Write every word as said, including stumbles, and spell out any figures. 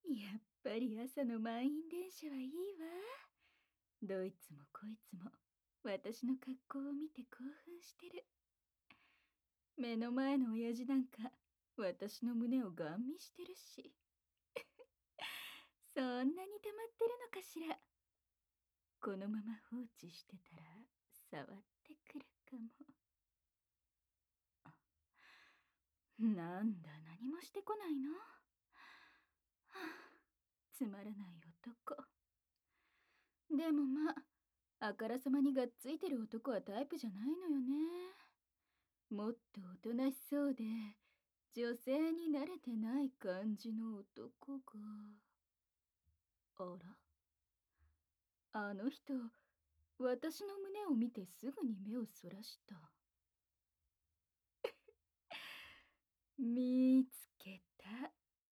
やっぱり朝の満員電車はいいわ。どいつもこいつも私の格好を見て興奮してる。目の前の親父なんか私の胸をガン見してるし。そんなに溜まってるのかしら。このまま放置してたら触ってくるかも。なんだ、何もしてこないの。はあ、つまらない男。でもまあ、あからさまにがっついてる男はタイプじゃないのよね。もっとおとなしそうで女性に慣れてない感じの男が。あら、あの人、私の胸を見てすぐに目をそらした。見つ